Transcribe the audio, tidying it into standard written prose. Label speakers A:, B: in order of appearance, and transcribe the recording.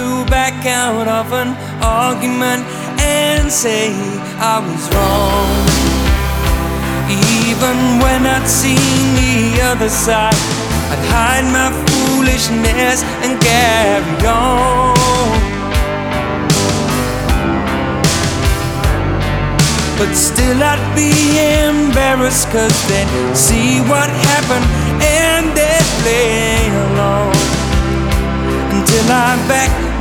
A: to back out of an argument and say I was wrong. Even when I'd seen the other side, I'd hide my foolishness and carry on. But still I'd be embarrassed, 'cause they'd see what happened and they'd play along, until I backed